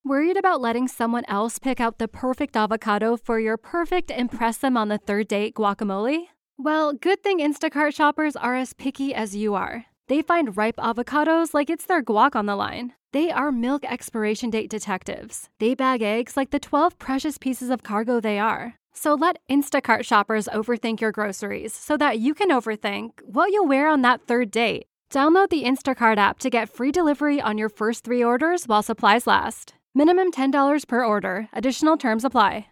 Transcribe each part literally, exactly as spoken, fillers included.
Worried about letting someone else pick out the perfect avocado for your perfect impress them on the third date guacamole? Well, good thing Instacart shoppers are as picky as you are. They find ripe avocados like it's their guac on the line. They are milk expiration date detectives. They bag eggs like the twelve precious pieces of cargo they are. So let Instacart shoppers overthink your groceries so that you can overthink what you'll wear on that third date. Download the Instacart app to get free delivery on your first three orders while supplies last. Minimum ten dollars per order. Additional terms apply.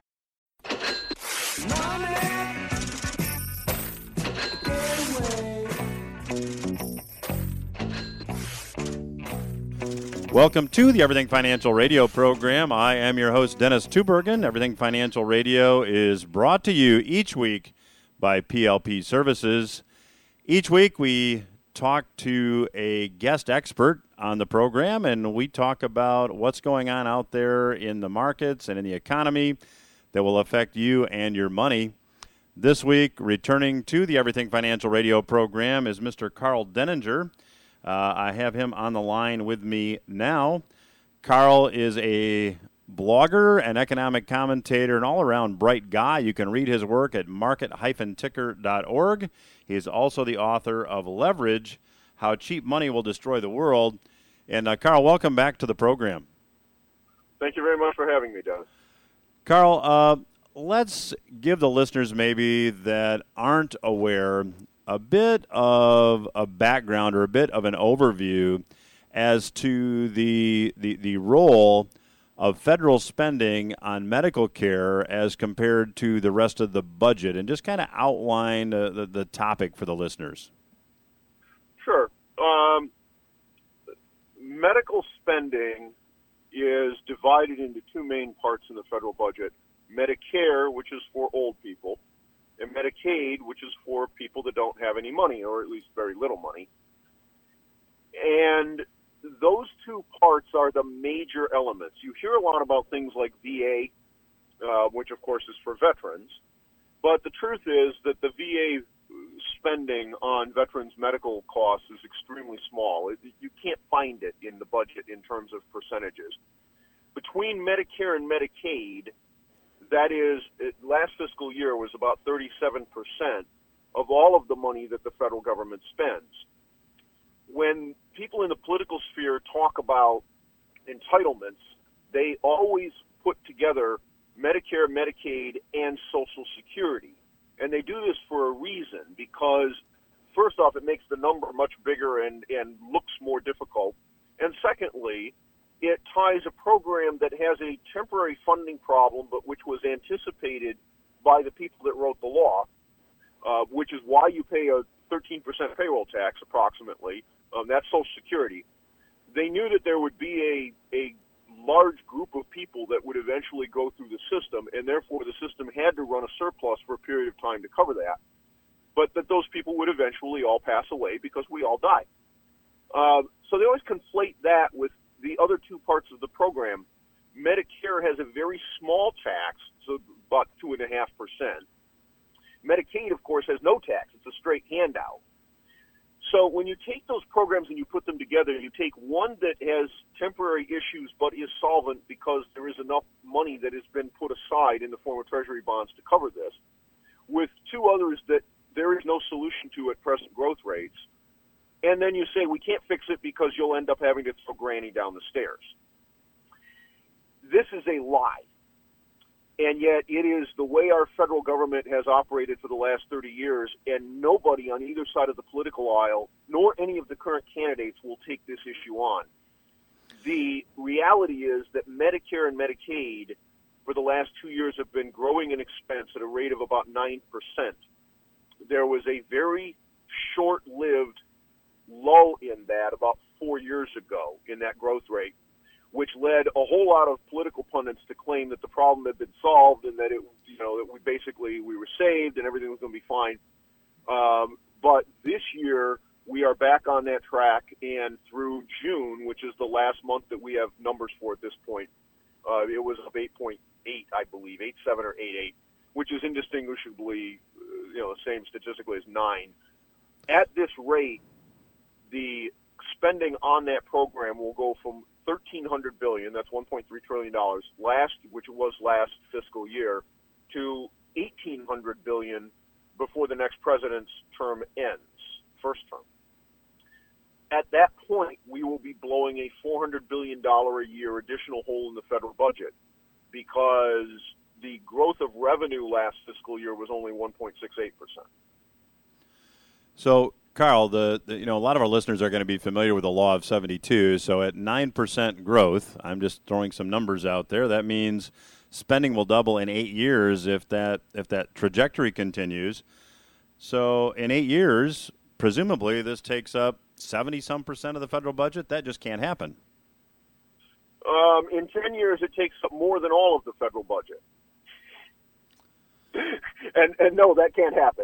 Welcome to the Everything Financial Radio program. I am your host, Dennis Tubbergen. Everything Financial Radio is brought to you each week by P L P Services. Each week we talk to a guest expert on the program, and we talk about what's going on out there in the markets and in the economy that will affect you and your money. This week, returning to the Everything Financial Radio program is Mister Carl Denninger. Uh, I have him on the line with me now. Carl is a blogger, an economic commentator, an all-around bright guy. You can read his work at market dash ticker dot org. He is also the author of Leverage, How Cheap Money Will Destroy the World. And, uh, Carl, welcome back to the program. Thank you very much for having me, Dennis. Carl, uh, let's give the listeners maybe that aren't aware a bit of a background or a bit of an overview as to the the, the role of federal spending on medical care as compared to the rest of the budget, and just kind of outline uh, the, the topic for the listeners. Sure. Um, medical spending is divided into two main parts in the federal budget: Medicare, which is for old people, and Medicaid, which is for people that don't have any money, or at least very little money. And those two parts are the major elements. You hear a lot about things like V A, uh, which of course is for veterans, but the truth is that the V A spending on veterans' medical costs is extremely small. It, you can't find it in the budget in terms of percentages. Between Medicare and Medicaid, that is, it, last fiscal year was about thirty-seven percent of all of the money that the federal government spends. When people in the political sphere talk about entitlements, they always put together Medicare, Medicaid, and Social Security. And they do this for a reason, because first off, it makes the number much bigger and, and looks more difficult. And secondly, it ties a program that has a temporary funding problem, but which was anticipated by the people that wrote the law, uh, which is why you pay a thirteen percent payroll tax approximately. Um, that's Social Security. They knew that there would be a, a large group of people that would eventually go through the system, and therefore the system had to run a surplus for a period of time to cover that, but that those people would eventually all pass away because we all die. Uh, so they always conflate that with the other two parts of the program. Medicare has a very small tax, so about two and a half percent. Medicaid, of course, has no tax. It's a straight handout. So when you take those programs and you put them together, you take one that has temporary issues but is solvent because there is enough money that has been put aside in the form of Treasury bonds to cover this, with two others that there is no solution to at present growth rates, and then you say we can't fix it because you'll end up having to throw Granny down the stairs. This is a lie. And yet it is the way our federal government has operated for the last thirty years, and nobody on either side of the political aisle, nor any of the current candidates, will take this issue on. The reality is that Medicare and Medicaid for the last two years have been growing in expense at a rate of about nine percent. There was a very short-lived lull in that about four years ago in that growth rate, which led a whole lot of political pundits to claim that the problem had been solved and that it, you know, that we basically we were saved and everything was going to be fine. Um, but this year we are back on that track, and through June, which is the last month that we have numbers for at this point, uh, it was up eight point eight, I believe, eight point seven or eight point eight, which is indistinguishably, uh, you know, the same statistically as nine. At this rate, the spending on that program will go from thirteen hundred billion dollars, that's one point three trillion dollars, last, which it was last fiscal year, to eighteen hundred billion dollars before the next president's term ends, first term. At that point, we will be blowing a four hundred billion dollars a year additional hole in the federal budget because the growth of revenue last fiscal year was only one point six eight percent. So, Carl, the, the you know a lot of our listeners are going to be familiar with the law of seventy-two. So at nine percent growth, I'm just throwing some numbers out there. That means spending will double in eight years if that if that trajectory continues. So in eight years, presumably this takes up seventy some percent of the federal budget. That just can't happen. Um, in ten years, it takes up more than all of the federal budget. and and no, that can't happen.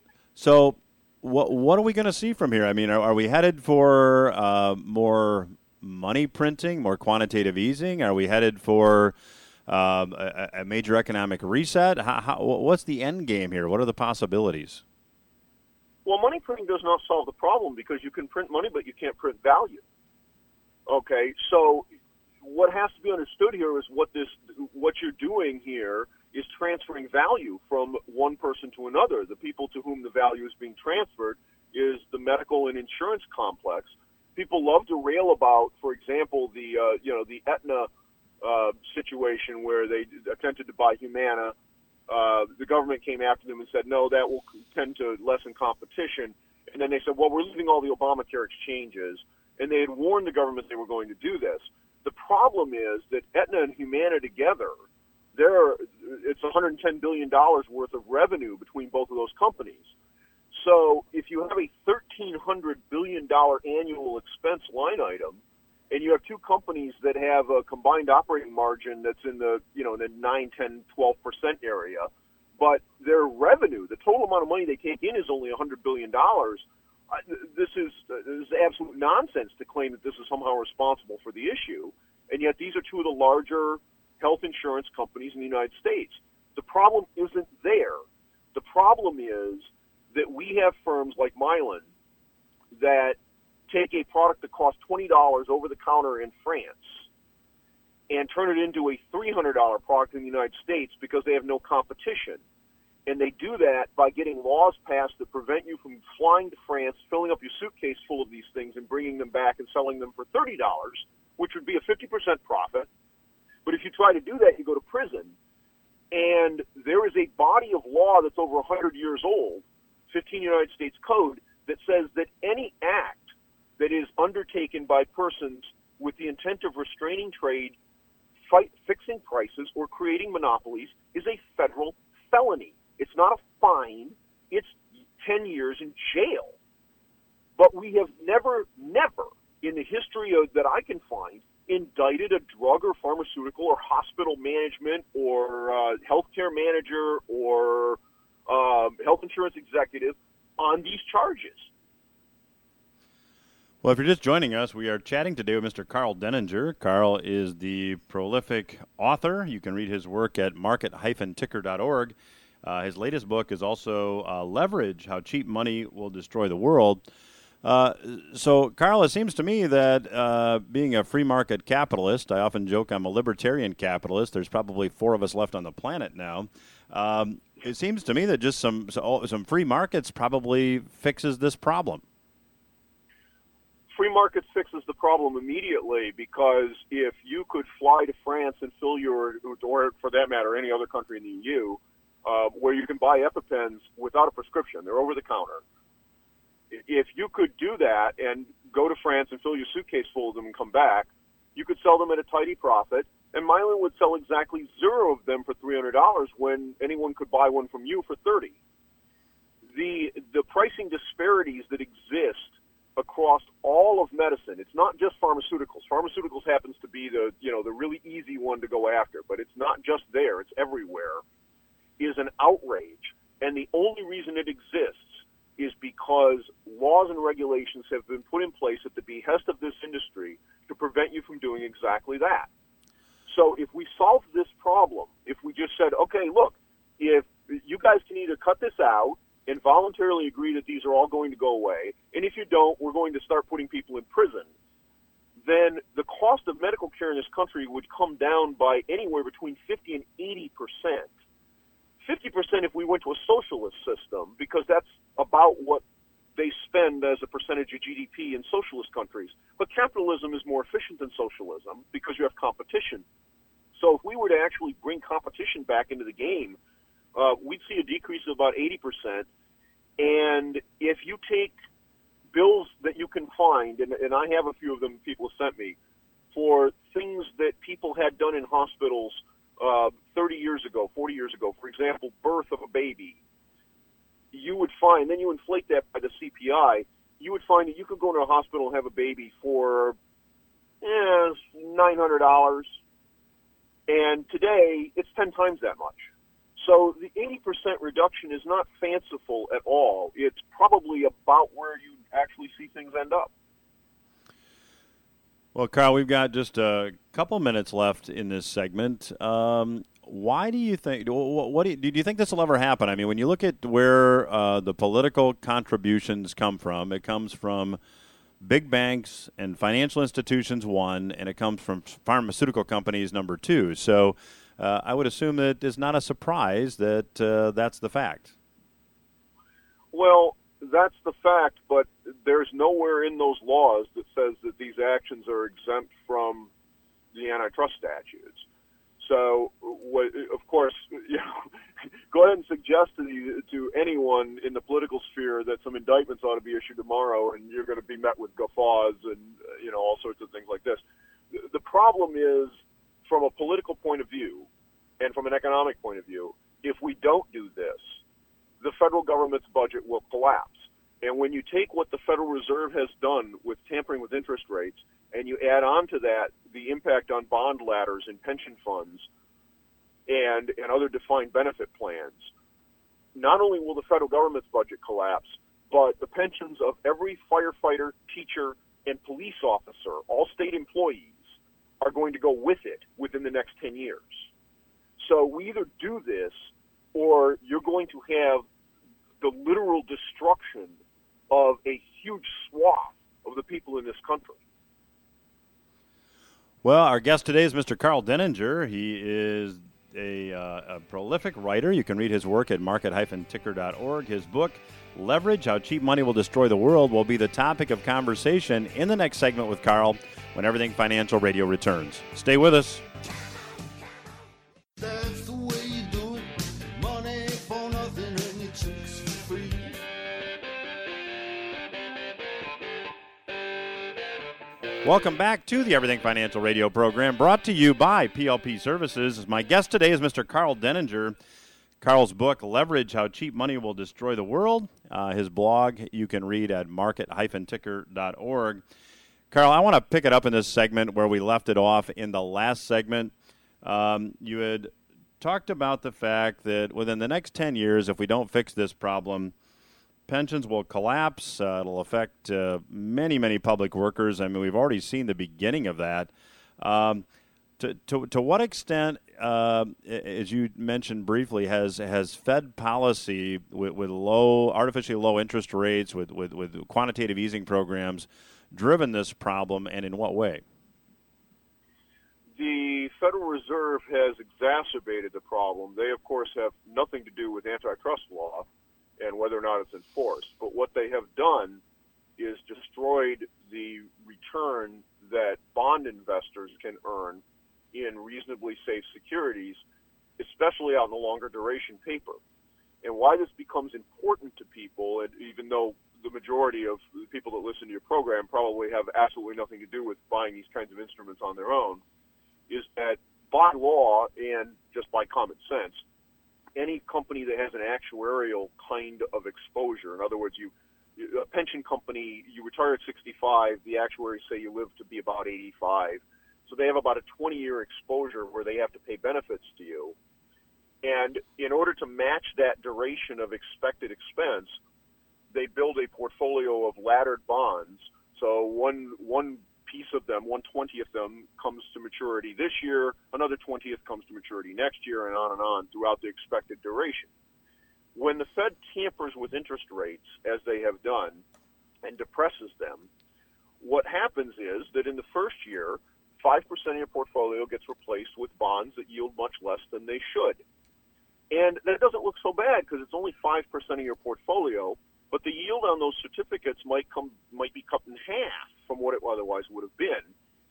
So what what are we going to see from here? I mean, are, are we headed for uh, more money printing, more quantitative easing? Are we headed for um, a, a major economic reset? How, how, what's the end game here? What are the possibilities? Well, money printing does not solve the problem because you can print money, but you can't print value. Okay, so what has to be understood here is what this, what you're doing here is transferring value from one person to another. The people to whom the value is being transferred is the medical and insurance complex. People love to rail about, for example, the uh, you know the Aetna uh, situation where they attempted to buy Humana. Uh, the government came after them and said, no, that will tend to lessen competition. And then they said, well, we're leaving all the Obamacare exchanges. And they had warned the government they were going to do this. The problem is that Aetna and Humana together, they're, it's one hundred ten billion dollars worth of revenue between both of those companies. So if you have a thirteen hundred billion dollars annual expense line item, and you have two companies that have a combined operating margin that's in the, you know, in the nine, ten, twelve percent area, but their revenue, the total amount of money they take in is only one hundred billion dollars. This is, this is absolute nonsense to claim that this is somehow responsible for the issue, and yet these are two of the larger health insurance companies in the United States. The problem isn't there. The problem is that we have firms like Mylan that take a product that costs twenty dollars over the counter in France and turn it into a three hundred dollars product in the United States because they have no competition. And they do that by getting laws passed that prevent you from flying to France, filling up your suitcase full of these things, and bringing them back and selling them for thirty dollars, which would be a fifty percent profit. But if you try to do that, you go to prison. And there is a body of law that's over one hundred years old, fifteen United States Code, that says that any act that is undertaken by persons with the intent of restraining trade, fight, fixing prices, or creating monopolies is a federal felony. It's not a fine. It's ten years in jail. But we have never, never in the history of, that I can find, indicted a drug or pharmaceutical or hospital management or uh, healthcare manager or um, health insurance executive on these charges. Well, if you're just joining us, we are chatting today with Mister Karl Denninger. Karl is the prolific author. You can read his work at market dash ticker dot org. Uh, his latest book is also uh, Leverage, How Cheap Money Will Destroy the World. Uh, so, Karl, it seems to me that uh, being a free market capitalist, I often joke I'm a libertarian capitalist. There's probably four of us left on the planet now. Um, it seems to me that just some some free markets probably fixes this problem. Free markets fixes the problem immediately because if you could fly to France and fill your, or for that matter, any other country in the E U, uh, where you can buy EpiPens without a prescription, they're over the counter. If you could do that and go to France and fill your suitcase full of them and come back, you could sell them at a tidy profit, and Mylan would sell exactly zero of them for three hundred dollars when anyone could buy one from you for thirty dollars. The, the pricing disparities that exist across all of medicine. It's not just pharmaceuticals. Pharmaceuticals happens to be the, you know, the really easy one to go after, but it's not just there, it's everywhere, is an outrage. And the only reason it exists is because laws and regulations have been put in place at the behest of this industry to prevent you from doing exactly that. So if we solve this problem, if we just said, okay, look, if you guys can either cut this out and voluntarily agree that these are all going to go away, and if you don't, we're going to start putting people in prison, then the cost of medical care in this country would come down by anywhere between fifty and eighty percent. fifty percent if we went to a socialist system, because that's about what they spend as a percentage of G D P in socialist countries. But capitalism is more efficient than socialism because you have competition. So if we were to actually bring competition back into the game, uh, we'd see a decrease of about eighty percent. And if you take bills that you can find, and, and I have a few of them people sent me, for things that people had done in hospitals uh, thirty years ago, forty years ago, for example, birth of a baby, you would find, then you inflate that by the C P I, you would find that you could go into a hospital and have a baby for eh, nine hundred dollars, and today it's ten times that much. So the eighty percent reduction is not fanciful at all. It's probably about where you actually see things end up. Well, Carl, we've got just a couple minutes left in this segment. Um, why do you think? What do you, do you think this will ever happen? I mean, when you look at where uh, the political contributions come from, it comes from big banks and financial institutions, one, and it comes from pharmaceutical companies, number two. So uh, I would assume that it's not a surprise that uh, that's the fact. Well, that's the fact, but there's nowhere in those laws that says that these actions are exempt from the antitrust statutes. So, what, of course, you know, go ahead and suggest to, the, to anyone in the political sphere that some indictments ought to be issued tomorrow, and you're going to be met with guffaws and uh, you know all sorts of things like this. The problem is, from a political point of view and from an economic point of view, if we don't do this, the federal government's budget will collapse. And when you take what the Federal Reserve has done with tampering with interest rates, and you add on to that the impact on bond ladders and pension funds and, and other defined benefit plans, not only will the federal government's budget collapse, but the pensions of every firefighter, teacher, and police officer, all state employees, are going to go with it within the next ten years. So we either do this, or you're going to have the literal destruction of a huge swath of the people in this country. Well, our guest today is Mister Karl Denninger. He is a, uh, a prolific writer. You can read his work at market dash ticker dot org. His book, Leverage, How Cheap Money Will Destroy the World, will be the topic of conversation in the next segment with Karl when Everything Financial Radio returns. Stay with us. That's the way you do it. Money for nothing and your chicks for free. Welcome back to the Everything Financial Radio program, brought to you by P L P Services. My guest today is Mister Karl Denninger. Karl's book, Leverage, How Cheap Money Will Destroy the World. Uh, his blog you can read at market dash ticker dot org. Karl, I want to pick it up in this segment where we left it off in the last segment. Um, you had talked about the fact that within the next ten years, if we don't fix this problem, pensions will collapse. Uh, it'll affect uh, many, many public workers. I mean, we've already seen the beginning of that. Um, to, to to what extent, uh, as you mentioned briefly, has has Fed policy with, with low, artificially low interest rates, with, with, with quantitative easing programs, driven this problem, and in what way? The Federal Reserve has exacerbated the problem. They, of course, have nothing to do with antitrust law and whether or not it's enforced. But what they have done is destroyed the return that bond investors can earn in reasonably safe securities, especially on the longer duration paper. And why this becomes important to people, and even though the majority of the people that listen to your program probably have absolutely nothing to do with buying these kinds of instruments on their own, is that by law and just by common sense, any company that has an actuarial kind of exposure, in other words, you, a pension company, you retire at sixty-five, the actuaries say you live to be about eighty-five. So they have about a twenty-year exposure where they have to pay benefits to you. And in order to match that duration of expected expense, they build a portfolio of laddered bonds. So one one piece of them, one twentieth of them, comes to maturity this year, another twentieth comes to maturity next year, and on and on throughout the expected duration. When the Fed tampers with interest rates, as they have done, and depresses them, what happens is that in the first year, five percent of your portfolio gets replaced with bonds that yield much less than they should. And that doesn't look so bad because it's only five percent of your portfolio, but the yield on those certificates might come might be cut in half from what it otherwise would have been.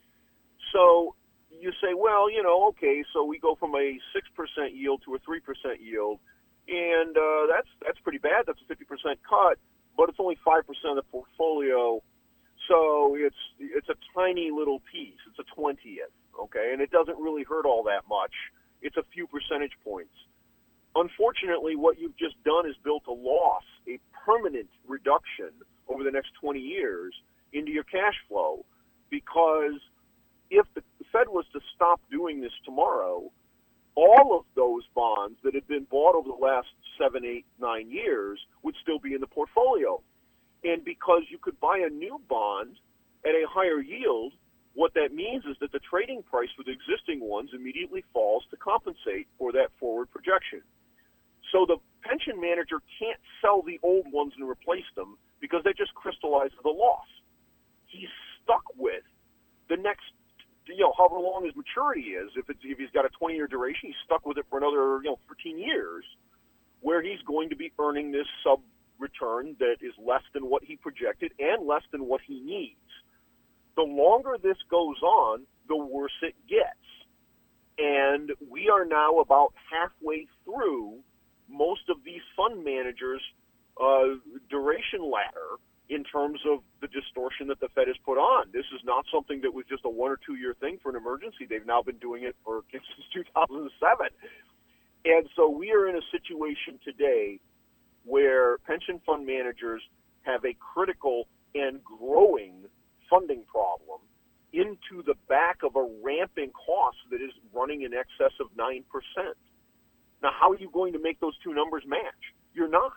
So you say, well, you know, okay, so we go from a six percent yield to a three percent yield, and uh, that's that's pretty bad. That's a fifty percent cut, but it's only five percent of the portfolio, so it's it's a tiny little piece. It's a twentieth, okay, and it doesn't really hurt all that much. It's a few percentage points. Unfortunately, what you've just done is built a loss, a permanent reduction over the next twenty years into your cash flow, because if the Fed was to stop doing this tomorrow, all of those bonds that had been bought over the last seven, eight, nine years would still be in the portfolio. And because you could buy a new bond at a higher yield, what that means is that the trading price for the existing ones immediately falls to compensate for that forward projection. So the pension manager can't sell the old ones and replace them because they just crystallize the loss. He's stuck with the next, you know, however long his maturity is. If it's if he's got a twenty-year duration, he's stuck with it for another, you know, thirteen years, where he's going to be earning this sub return that is less than what he projected and less than what he needs. The longer this goes on, the worse it gets. And we are now about halfway through most of these fund managers' uh, duration ladder in terms of the distortion that the Fed has put on. This is not something that was just a one or two year thing for an emergency. They've now been doing it for since two thousand seven. And so we are in a situation today where pension fund managers have a critical and growing funding problem into the back of a ramping cost that is running in excess of nine percent. Now, how are you going to make those two numbers match? You're not.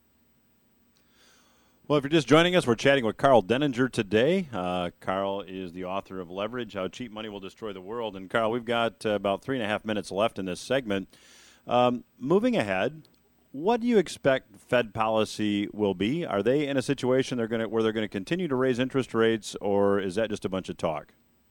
Well, if you're just joining us, we're chatting with Karl Denninger today. Uh, Karl is the author of Leverage, How Cheap Money Will Destroy the World. And, Karl, we've got uh, about three and a half minutes left in this segment. Um, moving ahead, what do you expect Fed policy will be? Are they in a situation they're going to where they're going to continue to raise interest rates, or is that just a bunch of talk?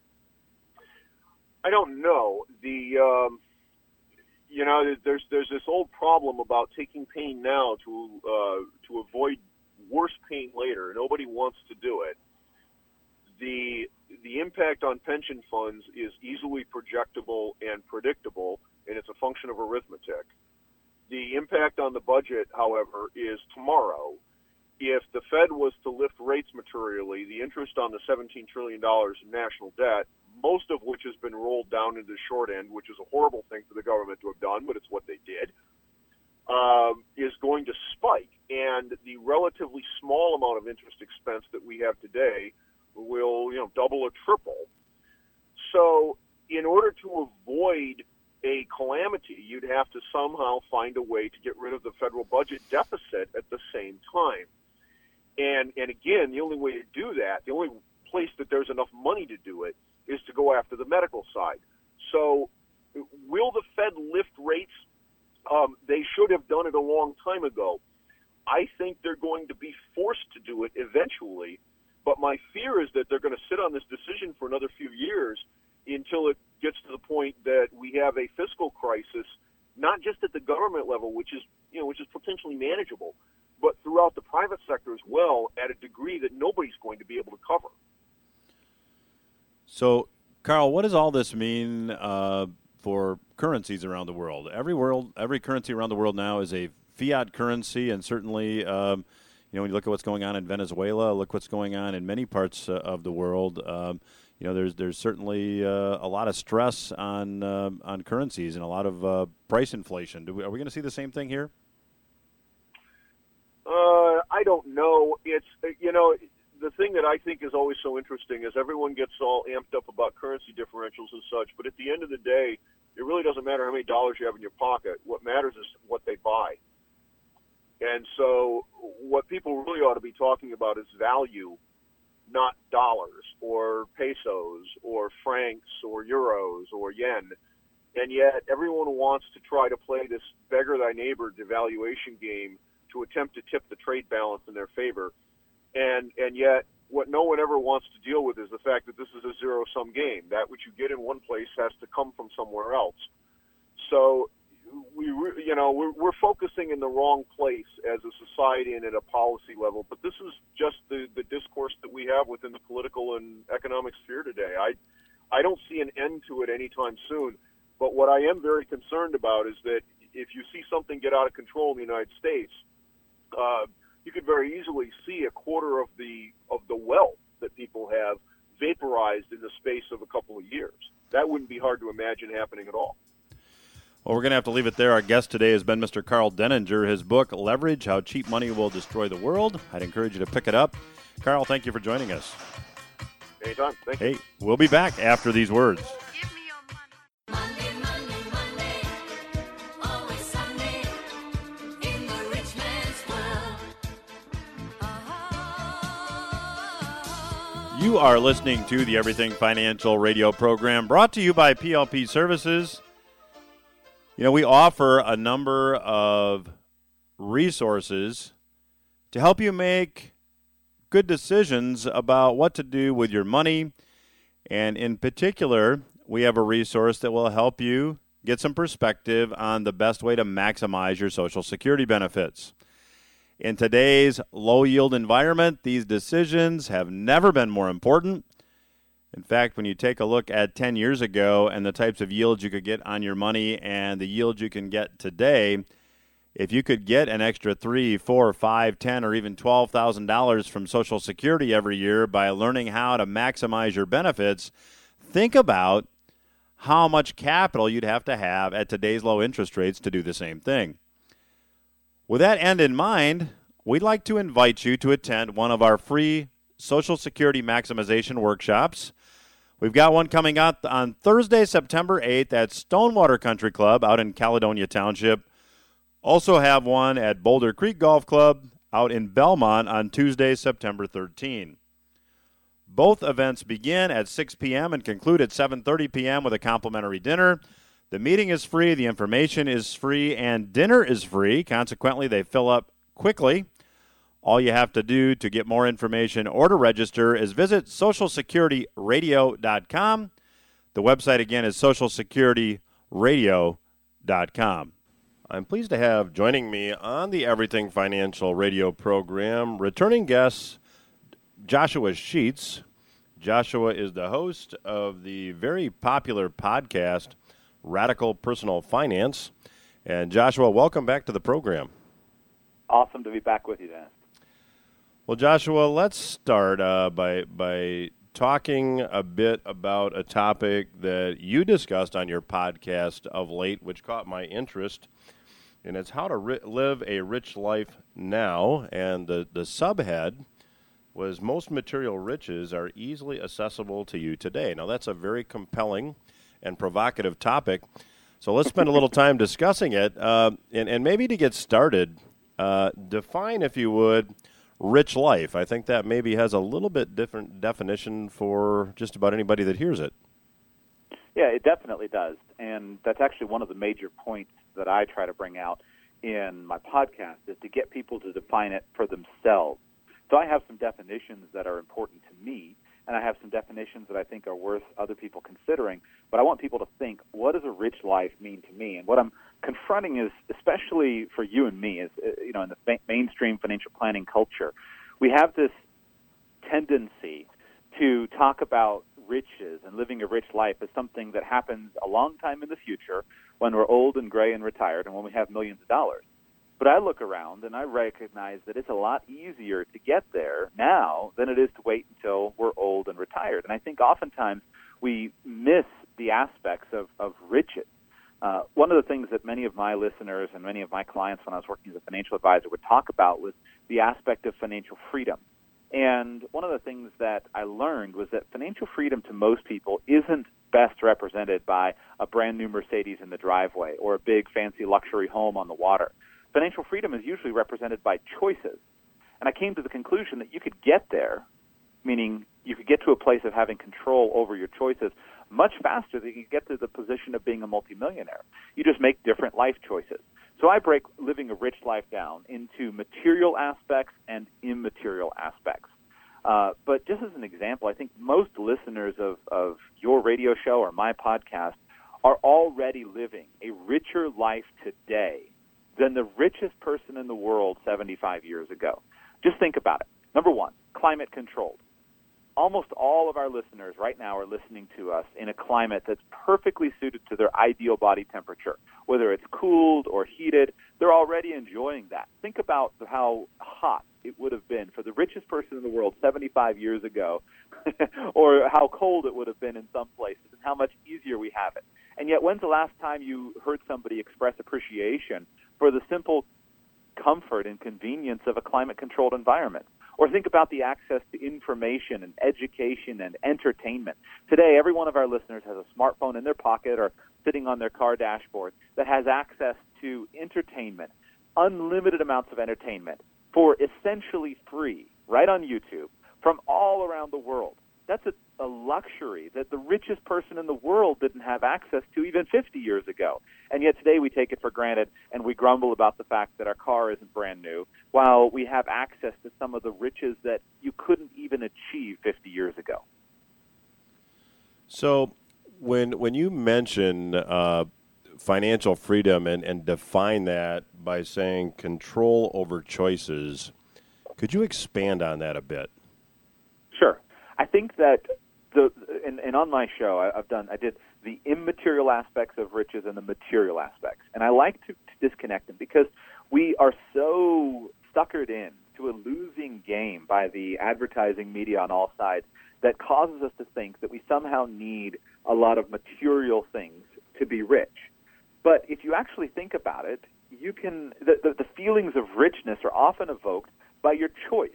I don't know. The um, you know, there's there's this old problem about taking pain now to uh, to avoid worse pain later. Nobody wants to do it. The the impact on pension funds is easily projectable and predictable, and it's a function of arithmetic. The impact on the budget, however, is tomorrow. If the Fed was to lift rates materially, the interest on the seventeen trillion dollars in national debt, most of which has been rolled down into the short end, which is a horrible thing for the government to have done, but it's what they did, um, is going to spike. And the relatively small amount of interest expense that we have today will, you know, double or triple. So in order to avoid a calamity, you'd have to somehow find a way to get rid of the federal budget deficit at the same time. And and again, the only way to do that, the only place that there's enough money to do it, is to go after the medical side. So will the Fed lift rates? Um, they should have done it a long time ago. I think they're going to be forced to do it eventually, but my fear is that they're going to sit on this decision for another few years until it gets to the point that we have a fiscal crisis, not just at the government level, which is, you know, which is potentially manageable, but throughout the private sector as well, at a degree that nobody's going to be able to cover. So, Karl, what does all this mean uh, for currencies around the world? Every world, every currency around the world now is a fiat currency, and certainly, um, you know, when you look at what's going on in Venezuela, look what's going on in many parts uh, of the world. Um, you know, there's there's certainly uh, a lot of stress on uh, on currencies and a lot of uh, price inflation. Do we, are we going to see the same thing here? Uh, I don't know. It's, you know, the thing that I think is always so interesting is everyone gets all amped up about currency differentials and such, but at the end of the day, it really doesn't matter how many dollars you have in your pocket. What matters is what they buy. And so what people really ought to be talking about is value, not dollars or pesos or francs or euros or yen. And yet everyone wants to try to play this beggar thy neighbor devaluation game to attempt to tip the trade balance in their favor. And and yet what no one ever wants to deal with is the fact that this is a zero-sum game. That which you get in one place has to come from somewhere else. So we, you know, we're, we're focusing in the wrong place as a society and at a policy level. But this is just the, the discourse that we have within the political and economic sphere today. I, I don't see an end to it anytime soon. But what I am very concerned about is that if you see something get out of control in the United States, uh, you could very easily see a quarter of the of the wealth that people have vaporized in the space of a couple of years. That wouldn't be hard to imagine happening at all. Well, we're going to have to leave it there. Our guest today has been Mister Karl Denninger. His book, Leverage, How Cheap Money Will Destroy the World. I'd encourage you to pick it up. Karl, thank you for joining us. Anytime. Thank you. Hey, we'll be back after these words. You are listening to the Everything Financial radio program brought to you by P L P Services. You know, we offer a number of resources to help you make good decisions about what to do with your money. And in particular, we have a resource that will help you get some perspective on the best way to maximize your Social Security benefits. In today's low-yield environment, these decisions have never been more important. In fact, when you take a look at ten years ago and the types of yields you could get on your money and the yields you can get today, if you could get an extra three, four, five, ten, or even twelve thousand dollars from Social Security every year by learning how to maximize your benefits, think about how much capital you'd have to have at today's low interest rates to do the same thing. With that end in mind, we'd like to invite you to attend one of our free Social Security maximization workshops. We've got one coming out on Thursday, September eighth at Stonewater Country Club out in Caledonia Township. Also have one at Boulder Creek Golf Club out in Belmont on Tuesday, September thirteenth. Both events begin at six p.m. and conclude at seven thirty p.m. with a complimentary dinner. The meeting is free, the information is free, and dinner is free. Consequently, they fill up quickly. All you have to do to get more information or to register is visit social security radio dot com. The website, again, is social security radio dot com. I'm pleased to have joining me on the Everything Financial radio program returning guest Joshua Sheets. Joshua is the host of the very popular podcast Radical Personal Finance. And Joshua, welcome back to the program. Awesome to be back with you, Dennis. Well, Joshua, let's start uh, by by talking a bit about a topic that you discussed on your podcast of late, which caught my interest, and it's how to ri- live a rich life now. And the, the subhead was most material riches are easily accessible to you today. Now, that's a very compelling and provocative topic. So let's spend a little time discussing it. Uh, and, and maybe to get started, uh, define, if you would, rich life. I think that maybe has a little bit different definition for just about anybody that hears it. Yeah, it definitely does. And that's actually one of the major points that I try to bring out in my podcast is to get people to define it for themselves. So I have some definitions that are important to me, and I have some definitions that I think are worth other people considering. But I want people to think, what does a rich life mean to me? And what I'm confronting is, especially for you and me, is you know, in the fa- mainstream financial planning culture, we have this tendency to talk about riches and living a rich life as something that happens a long time in the future when we're old and gray and retired and when we have millions of dollars. But I look around and I recognize that it's a lot easier to get there now than it is to wait until we're old and retired. And I think oftentimes we miss the aspects of, of riches. Uh, one of the things that many of my listeners and many of my clients when I was working as a financial advisor would talk about was the aspect of financial freedom. And one of the things that I learned was that financial freedom to most people isn't best represented by a brand new Mercedes in the driveway or a big fancy luxury home on the water. Financial freedom is usually represented by choices. And I came to the conclusion that you could get there, meaning you could get to a place of having control over your choices much faster than you could get to the position of being a multimillionaire. You just make different life choices. So I break living a rich life down into material aspects and immaterial aspects. Uh, but just as an example, I think most listeners of, of your radio show or my podcast are already living a richer life today than the richest person in the world seventy-five years ago. Just think about it. Number one, climate controlled. Almost all of our listeners right now are listening to us in a climate that's perfectly suited to their ideal body temperature. Whether it's cooled or heated, they're already enjoying that. Think about how hot it would have been for the richest person in the world seventy-five years ago, or how cold it would have been in some places, and how much easier we have it. And yet, when's the last time you heard somebody express appreciation for the simple comfort and convenience of a climate-controlled environment? Or think about the access to information and education and entertainment. Today, every one of our listeners has a smartphone in their pocket or sitting on their car dashboard that has access to entertainment, unlimited amounts of entertainment, for essentially free, right on YouTube, from all around the world. That's a, a luxury that the richest person in the world didn't have access to even fifty years ago. And yet today we take it for granted and we grumble about the fact that our car isn't brand new, while we have access to some of the riches that you couldn't even achieve fifty years ago. So when when you mention uh, financial freedom and, and define that by saying control over choices, could you expand on that a bit? Sure. I think that the and, and on my show I, I've done I did the immaterial aspects of riches and the material aspects, and I like to, to disconnect them because we are so suckered in to a losing game by the advertising media on all sides that causes us to think that we somehow need a lot of material things to be rich. But if you actually think about it, you can the, the, the feelings of richness are often evoked by your choice.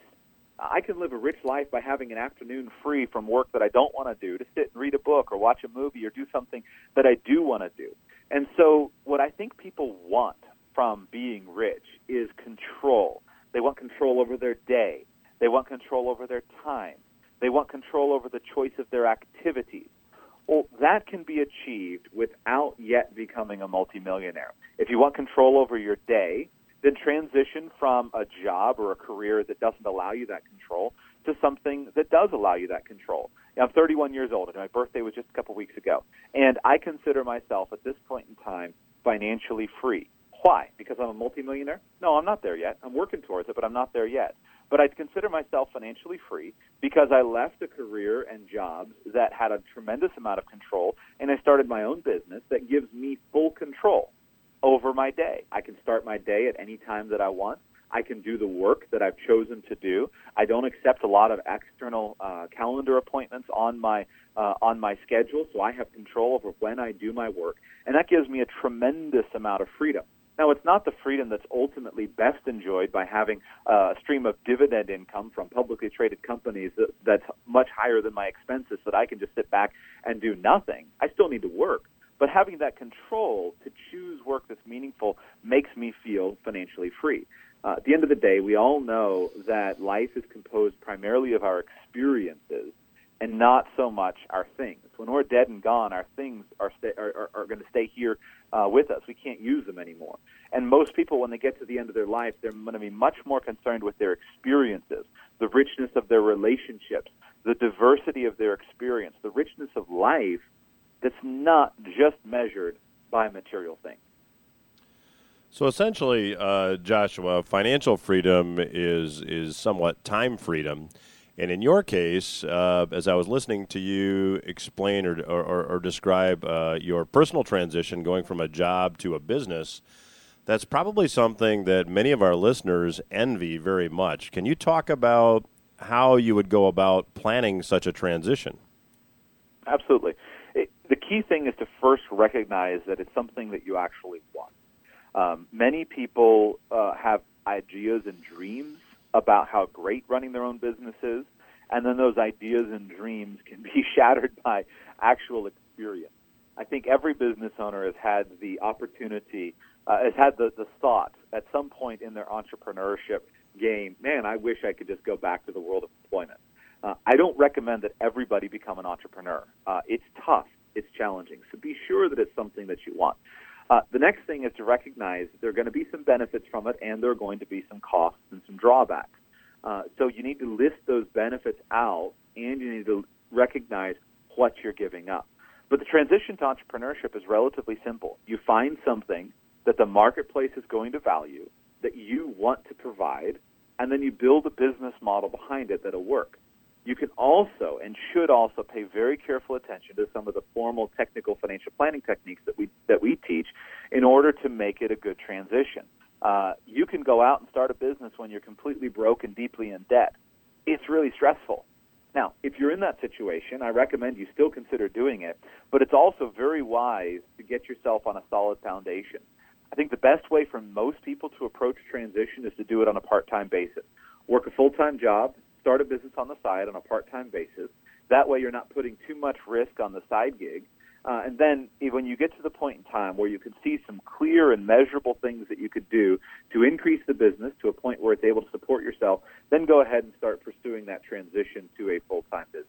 I can live a rich life by having an afternoon free from work that I don't want to do, to sit and read a book or watch a movie or do something that I do want to do. And so what I think people want from being rich is control. They want control over their day. They want control over their time. They want control over the choice of their activities. Well, that can be achieved without yet becoming a multimillionaire. If you want control over your day, then transition from a job or a career that doesn't allow you that control to something that does allow you that control. Now, I'm thirty-one years old, and my birthday was just a couple weeks ago, and I consider myself at this point in time financially free. Why? Because I'm a multimillionaire? No, I'm not there yet. I'm working towards it, but I'm not there yet. But I consider myself financially free because I left a career and jobs that had a tremendous amount of control, and I started my own business that gives me full control over my day. I can start my day at any time that I want. I can do the work that I've chosen to do. I don't accept a lot of external uh, calendar appointments on my uh, on my schedule, so I have control over when I do my work, and that gives me a tremendous amount of freedom. Now, it's not the freedom that's ultimately best enjoyed by having a stream of dividend income from publicly traded companies that, that's much higher than my expenses, so that I can just sit back and do nothing. I still need to work. But having that control to choose work that's meaningful makes me feel financially free. Uh, at the end of the day, we all know that life is composed primarily of our experiences and not so much our things. When we're dead and gone, our things are sta- are, are, are going to stay here uh, with us. We can't use them anymore. And most people, when they get to the end of their life, they're going to be much more concerned with their experiences, the richness of their relationships, the diversity of their experience, the richness of life that's not just measured by material things. So essentially, uh, Joshua, financial freedom is is somewhat time freedom. And in your case, uh, as I was listening to you explain or, or, or describe uh, your personal transition going from a job to a business, that's probably something that many of our listeners envy very much. Can you talk about how you would go about planning such a transition? Absolutely. It, the key thing is to first recognize that it's something that you actually want. Um, many people uh, have ideas and dreams about how great running their own business is, and then those ideas and dreams can be shattered by actual experience. I think every business owner has had the opportunity, uh, has had the, the thought at some point in their entrepreneurship game, man, I wish I could just go back to the world of employment. Uh, I don't recommend that everybody become an entrepreneur. Uh, it's tough. It's challenging. So be sure that it's something that you want. Uh, the next thing is to recognize that there are going to be some benefits from it, and there are going to be some costs and some drawbacks. Uh, so you need to list those benefits out, and you need to recognize what you're giving up. But the transition to entrepreneurship is relatively simple. You find something that the marketplace is going to value, that you want to provide, and then you build a business model behind it that'll work. You can also and should also pay very careful attention to some of the formal technical financial planning techniques that we that we teach in order to make it a good transition. Uh, you can go out and start a business when you're completely broke and deeply in debt. It's really stressful. Now, if you're in that situation, I recommend you still consider doing it, but it's also very wise to get yourself on a solid foundation. I think the best way for most people to approach transition is to do it on a part-time basis. Work a full-time job, start a business on the side on a part-time basis. That way you're not putting too much risk on the side gig. Uh, and then when you get to the point in time where you can see some clear and measurable things that you could do to increase the business to a point where it's able to support yourself, then go ahead and start pursuing that transition to a full-time business.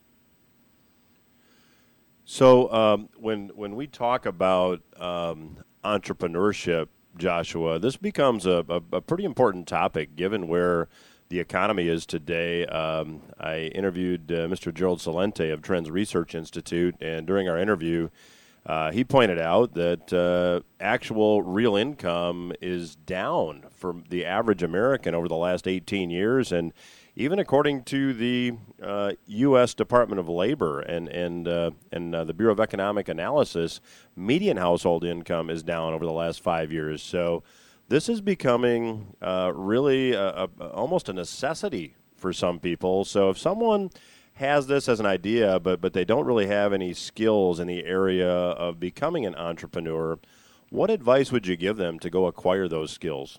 So um, when when we talk about um, entrepreneurship, Joshua, this becomes a, a, a pretty important topic given where the economy is today. Um, I interviewed uh, Mister Gerald Celente of Trends Research Institute, and during our interview, uh, he pointed out that uh, actual real income is down for the average American over the last eighteen years, and even according to the uh, U S Department of Labor and and uh, and uh, the Bureau of Economic Analysis, median household income is down over the last five years. So this is becoming uh, really a, a, almost a necessity for some people. So if someone has this as an idea, but but they don't really have any skills in the area of becoming an entrepreneur, what advice would you give them to go acquire those skills?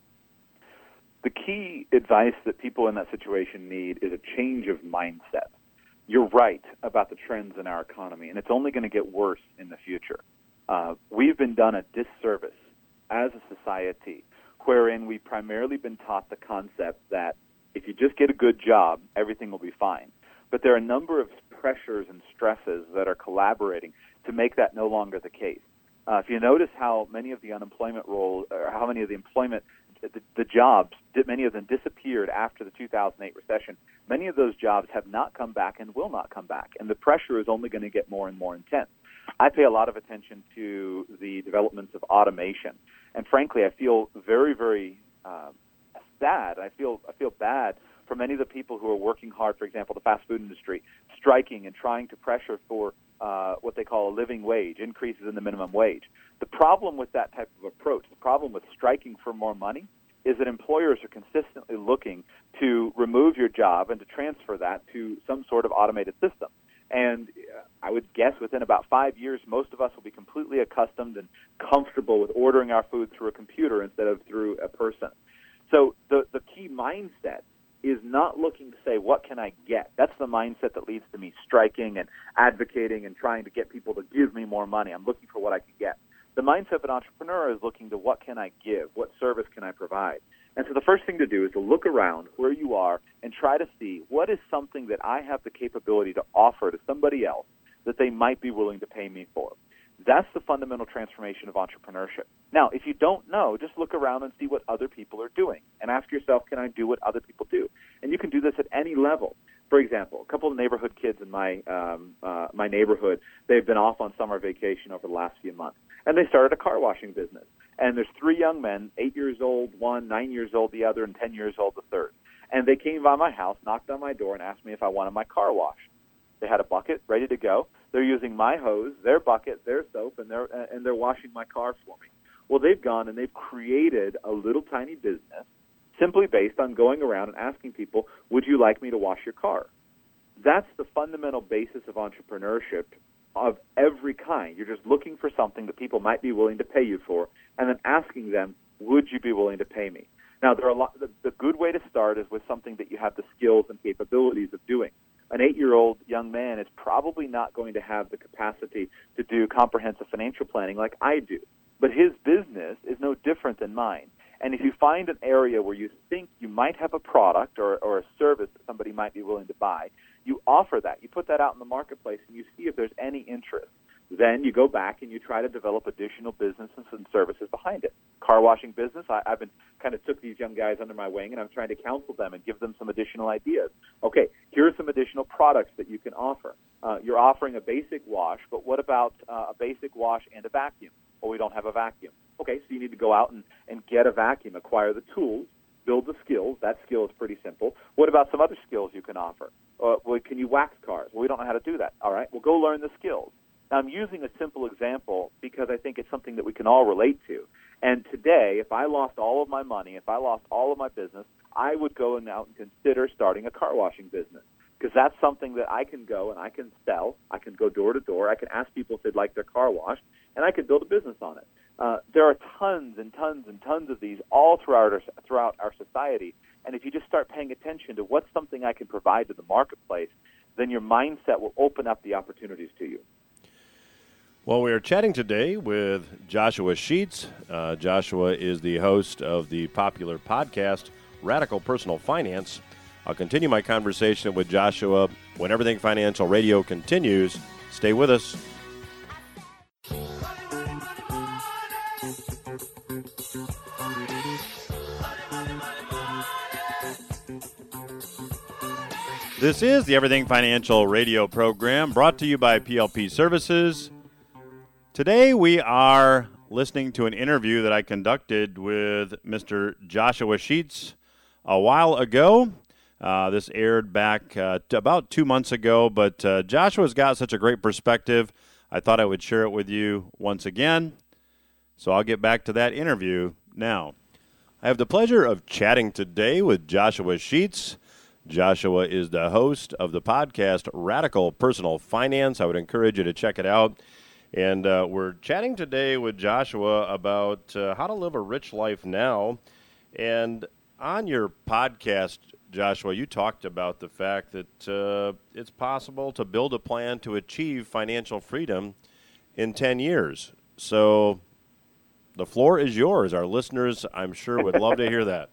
The key advice that people in that situation need is a change of mindset. You're right about the trends in our economy, and it's only going to get worse in the future. Uh, we've been done a disservice as a society wherein we've primarily been taught the concept that if you just get a good job, everything will be fine. But there are a number of pressures and stresses that are collaborating to make that no longer the case. Uh, if you notice how many of the unemployment roles, or how many of the employment, the, the jobs, many of them disappeared after the two thousand eight recession, many of those jobs have not come back and will not come back. And the pressure is only going to get more and more intense. I pay a lot of attention to the developments of automation. And frankly, I feel very, very uh, sad. I feel I feel bad for many of the people who are working hard, for example, the fast food industry, striking and trying to pressure for uh, what they call a living wage, increases in the minimum wage. The problem with that type of approach, the problem with striking for more money, is that employers are consistently looking to remove your job and to transfer that to some sort of automated system. And I would guess within about five years, most of us will be completely accustomed and comfortable with ordering our food through a computer instead of through a person. So the, the key mindset is not looking to say, what can I get? That's the mindset that leads to me striking and advocating and trying to get people to give me more money. I'm looking for what I can get. The mindset of an entrepreneur is looking to what can I give? What service can I provide? And so the first thing to do is to look around where you are and try to see what is something that I have the capability to offer to somebody else that they might be willing to pay me for. That's the fundamental transformation of entrepreneurship. Now, if you don't know, just look around and see what other people are doing and ask yourself, can I do what other people do? And you can do this at any level. For example, a couple of neighborhood kids in my um, uh, my neighborhood, they've been off on summer vacation over the last few months, and they started a car washing business. And there's three young men, eight years old one, nine years old the other, and ten years old the third. And they came by my house, knocked on my door, and asked me if I wanted my car washed. They had a bucket ready to go. They're using my hose, their bucket, their soap, and they're and they're washing my car for me. Well, they've gone and they've created a little tiny business simply based on going around and asking people, would you like me to wash your car? That's the fundamental basis of entrepreneurship of every kind. You're just looking for something that people might be willing to pay you for, and then asking them, would you be willing to pay me? Now, there are a lot. The, the good way to start is with something that you have the skills and capabilities of doing. An eight-year-old young man is probably not going to have the capacity to do comprehensive financial planning like I do, but his business is no different than mine. And if you find an area where you think you might have a product or, or a service that somebody might be willing to buy, you offer that. You put that out in the marketplace, and you see if there's any interest. Then you go back and you try to develop additional businesses and services behind it. Car washing business, I, I've been kind of took these young guys under my wing, and I'm trying to counsel them and give them some additional ideas. Okay, here are some additional products that you can offer. Uh, you're offering a basic wash, but what about uh, a basic wash and a vacuum? Well, we don't have a vacuum. Okay, so you need to go out and, and get a vacuum, acquire the tools, build the skills. That skill is pretty simple. What about some other skills you can offer? Uh, well, can you wax cars? Well, we don't know how to do that. All right, well, go learn the skills. Now, I'm using a simple example because I think it's something that we can all relate to. And today, if I lost all of my money, if I lost all of my business, I would go and out and consider starting a car washing business, because that's something that I can go and I can sell. I can go door to door. I can ask people if they'd like their car washed, and I can build a business on it. Uh, there are tons and tons and tons of these all throughout our, throughout our society. And if you just start paying attention to what's something I can provide to the marketplace, then your mindset will open up the opportunities to you. Well, we are chatting today with Joshua Sheets. Uh, Joshua is the host of the popular podcast, Radical Personal Finance. I'll continue my conversation with Joshua when Everything Financial Radio continues. Stay with us. This is the Everything Financial Radio program brought to you by P L P Services. Today we are listening to an interview that I conducted with Mister Joshua Sheets a while ago. Uh, this aired back uh, t- about two months ago, but uh, Joshua's got such a great perspective, I thought I would share it with you once again. So I'll get back to that interview now. I have the pleasure of chatting today with Joshua Sheets. Joshua is the host of the podcast Radical Personal Finance. I would encourage you to check it out. And uh, we're chatting today with Joshua about uh, how to live a rich life now. And on your podcast, Joshua, you talked about the fact that uh, it's possible to build a plan to achieve financial freedom in ten years. So the floor is yours. Our listeners, I'm sure, would love to hear that.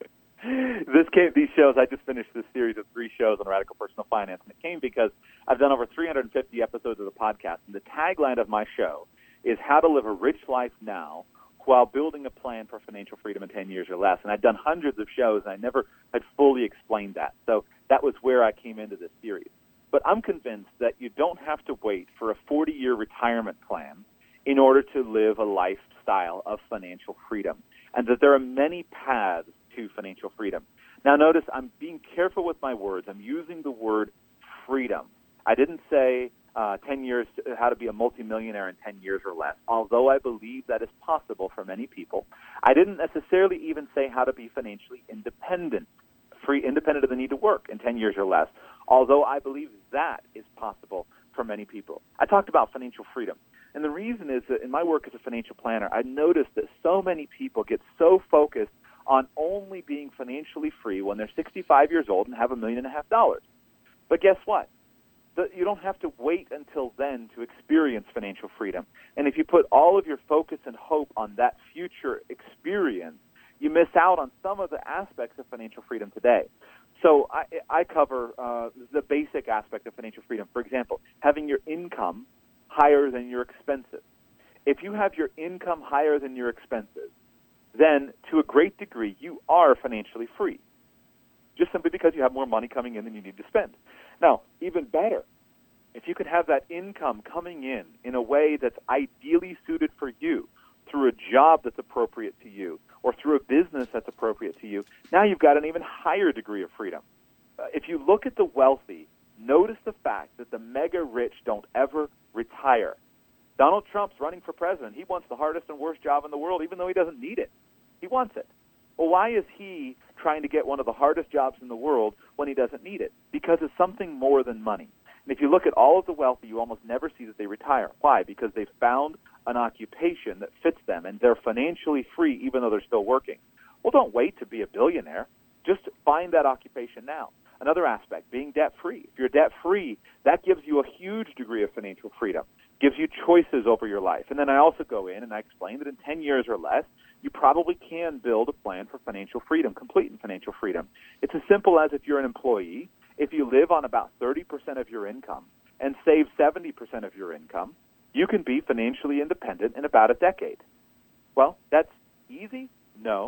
This came, these shows, I just finished this series of three shows on Radical Personal Finance, and it came because I've done over three hundred fifty episodes of the podcast, and the tagline of my show is how to live a rich life now while building a plan for financial freedom in ten years or less. And I'd done hundreds of shows, and I never had fully explained that. So that was where I came into this series. But I'm convinced that you don't have to wait for a forty-year retirement plan in order to live a lifestyle of financial freedom, and that there are many paths to financial freedom. Now notice I'm being careful with my words. I'm using the word freedom. I didn't say uh, ten years, to, how to be a multimillionaire in ten years or less, although I believe that is possible for many people. I didn't necessarily even say how to be financially independent, free, independent of the need to work in ten years or less, although I believe that is possible for many people. I talked about financial freedom. And the reason is that in my work as a financial planner, I noticed that so many people get so focused on only being financially free when they're sixty-five years old and have a million and a half dollars. But guess what? The, you don't have to wait until then to experience financial freedom. And if you put all of your focus and hope on that future experience, you miss out on some of the aspects of financial freedom today. So I, I cover uh, the basic aspect of financial freedom. For example, having your income higher than your expenses. If you have your income higher than your expenses, then to a great degree you are financially free, just simply because you have more money coming in than you need to spend. Now, even better, if you can have that income coming in in a way that's ideally suited for you, through a job that's appropriate to you, or through a business that's appropriate to you, now you've got an even higher degree of freedom. Uh, if you look at the wealthy, notice the fact that the mega rich don't ever retire. Donald Trump's running for president. He wants the hardest and worst job in the world, even though he doesn't need it. He wants it. Well, why is he trying to get one of the hardest jobs in the world when he doesn't need it? Because it's something more than money. And if you look at all of the wealthy, you almost never see that they retire. Why? Because they've found an occupation that fits them, and they're financially free even though they're still working. Well, don't wait to be a billionaire. Just find that occupation now. Another aspect, being debt-free. If you're debt-free, that gives you a huge degree of financial freedom, gives you choices over your life. And then I also go in and I explain that in ten years or less, you probably can build a plan for financial freedom, complete and financial freedom. It's as simple as if you're an employee, if you live on about thirty percent of your income and save seventy percent of your income, you can be financially independent in about a decade. Well, that's easy? No.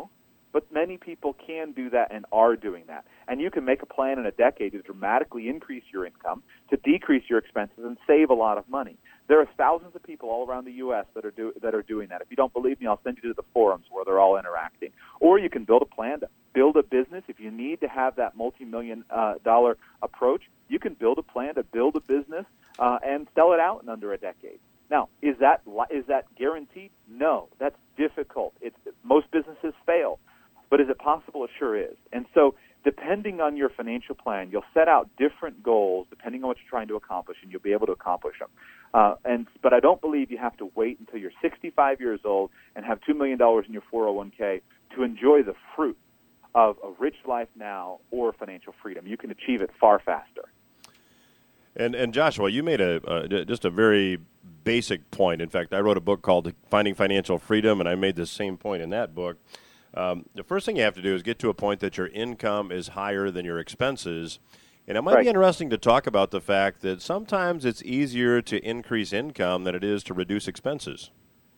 But many people can do that and are doing that. And you can make a plan in a decade to dramatically increase your income, to decrease your expenses, and save a lot of money. There are thousands of people all around the U S that are do, that are doing that. If you don't believe me, I'll send you to the forums where they're all interacting. Or you can build a plan to build a business. If you need to have that multi-million uh, dollar approach, you can build a plan to build a business uh, and sell it out in under a decade. Now, is that is that guaranteed? No, that's difficult. It's, most businesses fail. But is it possible? It sure is. And so depending on your financial plan, you'll set out different goals depending on what you're trying to accomplish, and you'll be able to accomplish them. Uh, and But I don't believe you have to wait until you're sixty-five years old and have two million dollars in your four oh one k to enjoy the fruit of a rich life now or financial freedom. You can achieve it far faster. And and Joshua, you made a uh, just a very basic point. In fact, I wrote a book called Finding Financial Freedom, and I made the same point in that book. Um, the first thing you have to do is get to a point that your income is higher than your expenses. And it might Right. be interesting to talk about the fact that sometimes it's easier to increase income than it is to reduce expenses.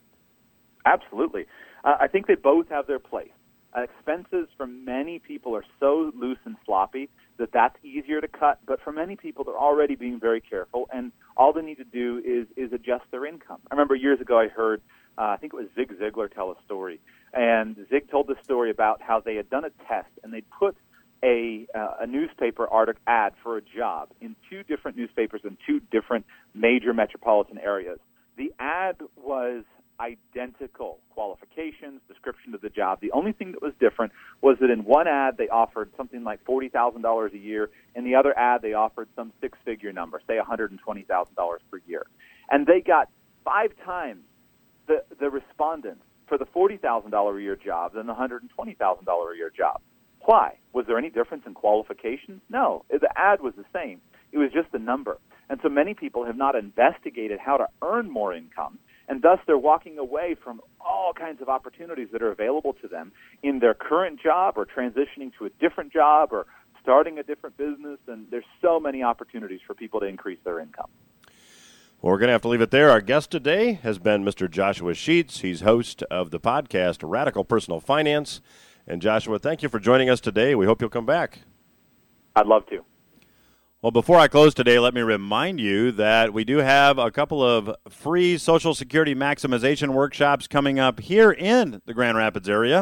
Absolutely. Uh, I think they both have their place. Uh, expenses for many people are so loose and sloppy that that's easier to cut, but for many people, they're already being very careful, and all they need to do is is adjust their income. I remember years ago I heard, uh, I think it was Zig Ziglar tell a story, and Zig told this story about how they had done a test, and they put a uh, a newspaper article ad for a job in two different newspapers in two different major metropolitan areas. The ad was identical qualifications, description of the job. The only thing that was different was that in one ad they offered something like forty thousand dollars a year. In the other ad they offered some six-figure number, say one hundred twenty thousand dollars per year. And they got five times the, the respondents for the forty thousand dollars a year job than the one hundred twenty thousand dollars a year job. Why? Was there any difference in qualifications? No. The ad was the same. It was just the number. And so many people have not investigated how to earn more income, and thus they're walking away from all kinds of opportunities that are available to them in their current job or transitioning to a different job or starting a different business, and there's so many opportunities for people to increase their income. Well, we're going to have to leave it there. Our guest today has been Mister Joshua Sheets. He's host of the podcast Radical Personal Finance. And Joshua, thank you for joining us today. We hope you'll come back. I'd love to. Well, before I close today, let me remind you that we do have a couple of free Social Security maximization workshops coming up here in the Grand Rapids area.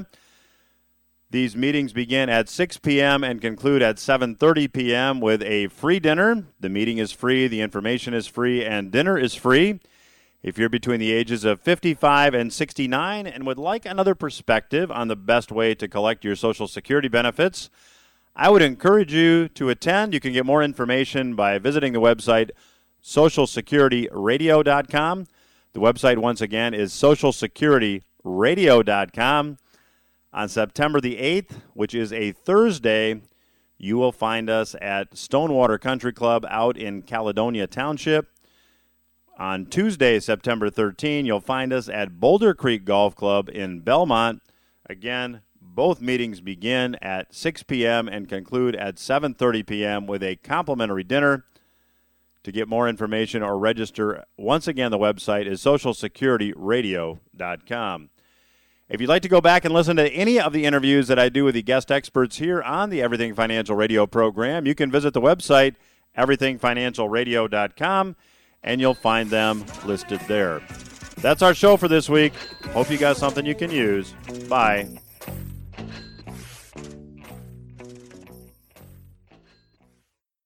These meetings begin at six p.m. and conclude at seven thirty p.m. with a free dinner. The meeting is free, the information is free, and dinner is free. If you're between the ages of fifty-five and sixty-nine and would like another perspective on the best way to collect your Social Security benefits, I would encourage you to attend. You can get more information by visiting the website social security radio dot com. The website, once again, is social security radio dot com. On September the eighth, which is a Thursday, you will find us at Stonewater Country Club out in Caledonia Township. On Tuesday, September thirteenth, you'll find us at Boulder Creek Golf Club in Belmont. Again, both meetings begin at six p.m. and conclude at seven thirty p.m. with a complimentary dinner. To get more information or register, once again, the website is social security radio dot com. If you'd like to go back and listen to any of the interviews that I do with the guest experts here on the Everything Financial Radio program, you can visit the website everything financial radio dot com, and you'll find them listed there. That's our show for this week. Hope you got something you can use. Bye.